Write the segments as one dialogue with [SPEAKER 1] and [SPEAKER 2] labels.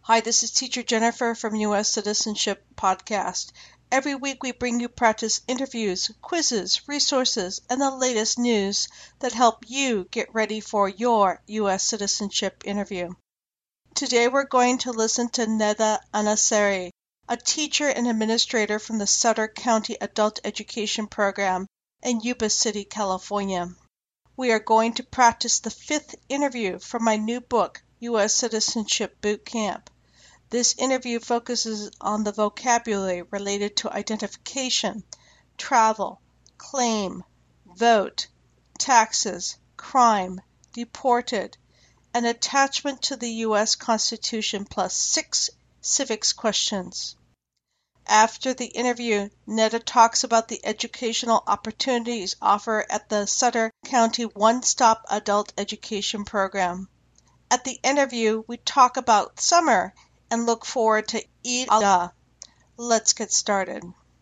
[SPEAKER 1] Hi, this is Teacher Jennifer from U.S. Citizenship Podcast. Every week we bring you practice interviews, quizzes, resources, and the latest news that help you get ready for your U.S. citizenship interview. Today we're going to listen to Neda Anaseri, a teacher and administrator from the Sutter County Adult Education Program in Yuba City, California. We are going to practice the fifth interview from my new book, U.S. Citizenship Boot Camp. This interview focuses on the vocabulary related to identification, travel, claim, vote, taxes, crime, deported, and attachment to the U.S. Constitution plus 6 civics questions. After the interview, Neda talks about the educational opportunities offered at the Sutter County One-Stop Adult Education Program. At the interview, we talk about summer and look forward to Eid al-Adha. Let's get started.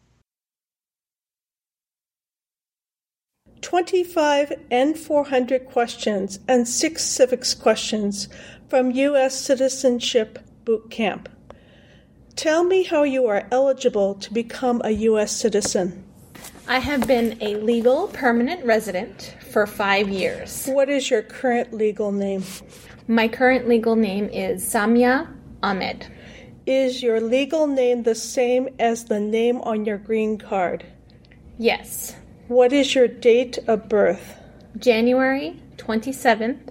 [SPEAKER 1] 25 N400 questions and 6 civics questions from U.S. Citizenship Boot Camp. Tell me how you are eligible to become a U.S. citizen.
[SPEAKER 2] I have been a legal permanent resident for 5 years.
[SPEAKER 1] What is your current legal name?
[SPEAKER 2] My current legal name is Samia Ahmed.
[SPEAKER 1] Is your legal name the same as the name on your green card?
[SPEAKER 2] Yes.
[SPEAKER 1] What is your date of birth?
[SPEAKER 2] January 27th,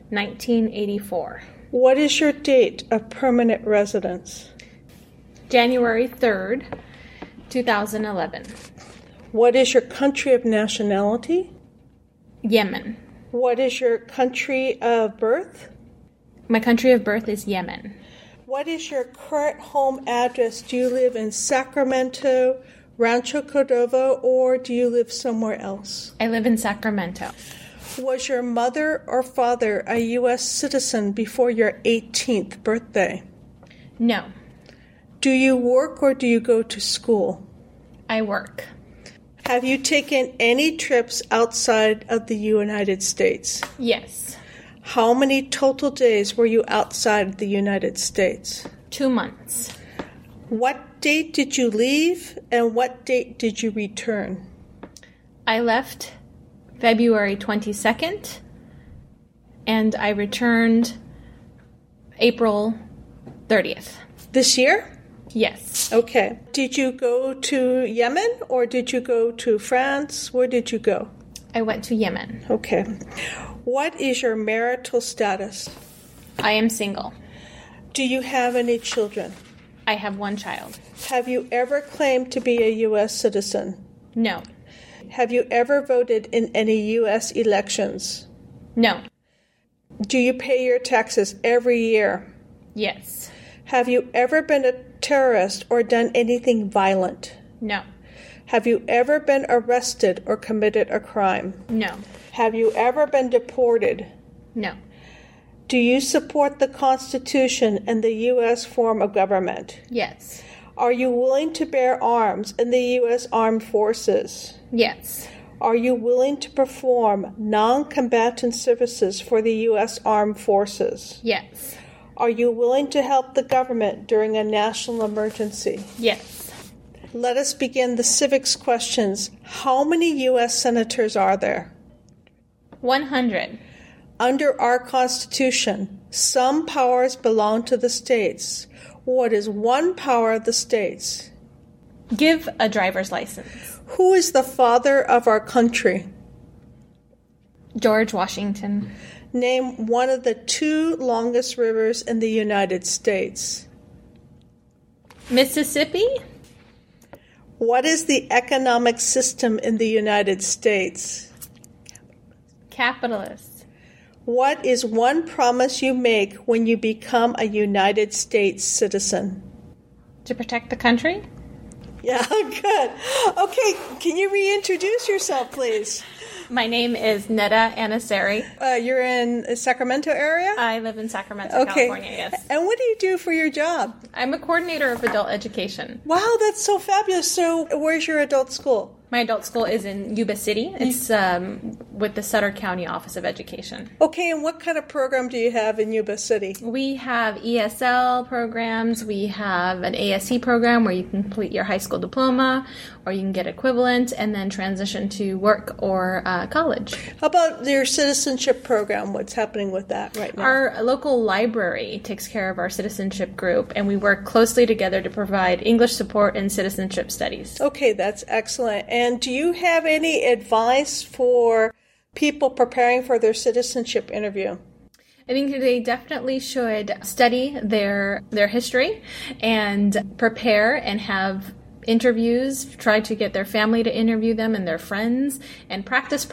[SPEAKER 2] 1984.
[SPEAKER 1] What is your date of permanent residence?
[SPEAKER 2] January 3rd, 2011.
[SPEAKER 1] What is your country of nationality?
[SPEAKER 2] Yemen.
[SPEAKER 1] What is your country of birth?
[SPEAKER 2] My country of birth is Yemen.
[SPEAKER 1] What is your current home address? Do you live in Sacramento, Rancho Cordova, or do you live somewhere else?
[SPEAKER 2] I live in Sacramento.
[SPEAKER 1] Was your mother or father a U.S. citizen before your 18th birthday?
[SPEAKER 2] No.
[SPEAKER 1] Do you work or do you go to school?
[SPEAKER 2] I work.
[SPEAKER 1] Have you taken any trips outside of the United States?
[SPEAKER 2] Yes.
[SPEAKER 1] How many total days were you outside the United States?
[SPEAKER 2] 2 months.
[SPEAKER 1] What date did you leave and what date did you return?
[SPEAKER 2] I left February 22nd and I returned April 30th.
[SPEAKER 1] This year?
[SPEAKER 2] Yes.
[SPEAKER 1] Okay. Did you go to Yemen or did you go to France? Where did you go?
[SPEAKER 2] I went to Yemen.
[SPEAKER 1] Okay. What is your marital status?
[SPEAKER 2] I am single.
[SPEAKER 1] Do you have any children?
[SPEAKER 2] I have 1 child.
[SPEAKER 1] Have you ever claimed to be a U.S. citizen?
[SPEAKER 2] No.
[SPEAKER 1] Have you ever voted in any U.S. elections?
[SPEAKER 2] No.
[SPEAKER 1] Do you pay your taxes every year?
[SPEAKER 2] Yes.
[SPEAKER 1] Have you ever been a terrorist or done anything violent?
[SPEAKER 2] No.
[SPEAKER 1] Have you ever been arrested or committed a crime?
[SPEAKER 2] No.
[SPEAKER 1] Have you ever been deported?
[SPEAKER 2] No.
[SPEAKER 1] Do you support the Constitution and the U.S. form of government?
[SPEAKER 2] Yes.
[SPEAKER 1] Are you willing to bear arms in the U.S. Armed Forces?
[SPEAKER 2] Yes.
[SPEAKER 1] Are you willing to perform non-combatant services for the U.S. Armed Forces?
[SPEAKER 2] Yes.
[SPEAKER 1] Are you willing to help the government during a national emergency?
[SPEAKER 2] Yes.
[SPEAKER 1] Let us begin the civics questions. How many U.S. senators are there?
[SPEAKER 2] 100.
[SPEAKER 1] Under our Constitution, some powers belong to the states. What is one power of the states?
[SPEAKER 2] Give a driver's license.
[SPEAKER 1] Who is the father of our country?
[SPEAKER 2] George Washington.
[SPEAKER 1] Name one of the 2 longest rivers in the United States.
[SPEAKER 2] Mississippi.
[SPEAKER 1] What is the economic system in the United States?
[SPEAKER 2] Capitalist.
[SPEAKER 1] What is one promise you make when you become a United States citizen?
[SPEAKER 2] To protect the country?
[SPEAKER 1] Yeah, good. Okay, can you reintroduce yourself, please?
[SPEAKER 2] My name is Neda Anaseri.
[SPEAKER 1] You're in the Sacramento area?
[SPEAKER 2] I live in Sacramento, California, yes.
[SPEAKER 1] And what do you do for your job?
[SPEAKER 2] I'm a coordinator of adult education.
[SPEAKER 1] Wow, that's so fabulous. So where's your adult school?
[SPEAKER 2] My adult school is in Yuba City. It's with the Sutter County Office of Education.
[SPEAKER 1] Okay, and what kind of program do you have in Yuba City?
[SPEAKER 2] We have ESL programs. We have an ASC program where you can complete your high school diploma, or you can get equivalent and then transition to work or college.
[SPEAKER 1] How about your citizenship program? What's happening with that right now?
[SPEAKER 2] Our local library takes care of our citizenship group, and we work closely together to provide English support and citizenship studies.
[SPEAKER 1] Okay, that's excellent. And do you have any advice for people preparing for their citizenship interview?
[SPEAKER 2] I think they definitely should study their history and prepare and have interviews, try to get their family to interview them and their friends, and practice.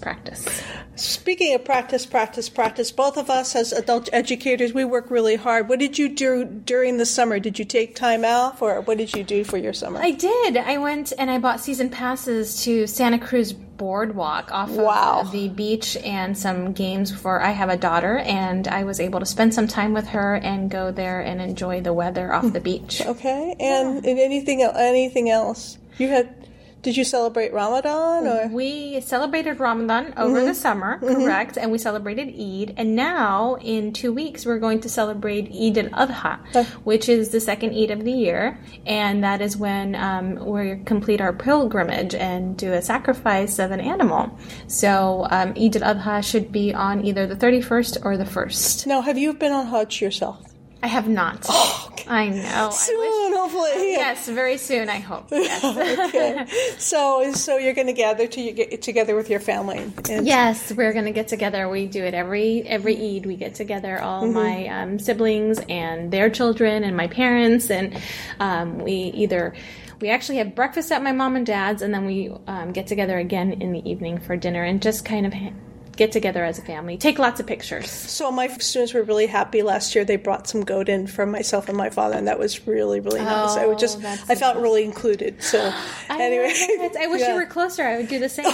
[SPEAKER 1] Speaking of practice, both of us as adult educators, we work really hard. What did you do during the summer? Did you take time off, or what did you do for your summer?
[SPEAKER 2] I did. I went and I bought season passes to Santa Cruz Boardwalk off of the beach and some games for, I have a daughter, and I was able to spend some time with her and go there and enjoy the weather off the beach.
[SPEAKER 1] Okay. And anything else? Did you celebrate Ramadan? Or?
[SPEAKER 2] We celebrated Ramadan over the summer, correct, and we celebrated Eid. And now, in 2 weeks, we're going to celebrate Eid al-Adha, which is the second Eid of the year. And that is when we complete our pilgrimage and do a sacrifice of an animal. So Eid al-Adha should be on either the 31st or the 1st.
[SPEAKER 1] Now, have you been on Hajj yourself?
[SPEAKER 2] I have not.
[SPEAKER 1] Oh, okay.
[SPEAKER 2] I know.
[SPEAKER 1] Soon, hopefully.
[SPEAKER 2] Yes, very soon, I hope. Yes.
[SPEAKER 1] Okay. So you're going to gather get together with your family.
[SPEAKER 2] Yes, we're going to get together. We do it every Eid. We get together, all my siblings and their children and my parents, and we actually have breakfast at my mom and dad's, and then we get together again in the evening for dinner and just kind of get together as a family, take lots of pictures.
[SPEAKER 1] So my students were really happy last year. They brought some goat in for myself and my father, and that was really, really nice. I felt really included. So anyway,
[SPEAKER 2] I wish you were closer. I would do the same.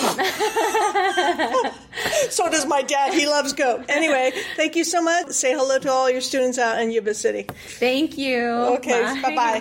[SPEAKER 1] So does my dad. He loves goat. Anyway, thank you so much. Say hello to all your students out in Yuba City.
[SPEAKER 2] Thank you.
[SPEAKER 1] Okay, bye-bye.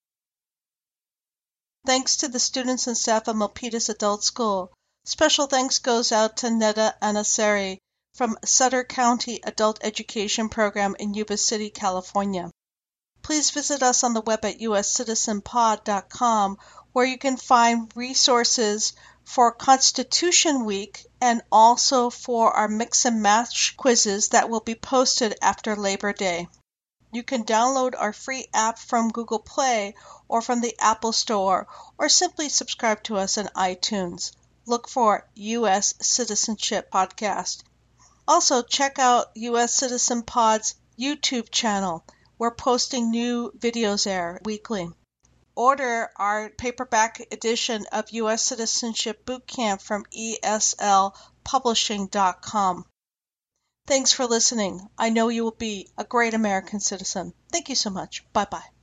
[SPEAKER 3] Thanks to the students and staff of Milpitas Adult School. Special thanks goes out to Neda Anasari from Sutter County Adult Education Program in Yuba City, California. Please visit us on the web at uscitizenpod.com, where you can find resources for Constitution Week and also for our mix and match quizzes that will be posted after Labor Day. You can download our free app from Google Play or from the Apple Store, or simply subscribe to us on iTunes. Look for U.S. Citizenship Podcast. Also, check out U.S. Citizen Pod's YouTube channel. We're posting new videos there weekly. Order our paperback edition of U.S. Citizenship Bootcamp from ESLpublishing.com. Thanks for listening. I know you will be a great American citizen. Thank you so much. Bye-bye.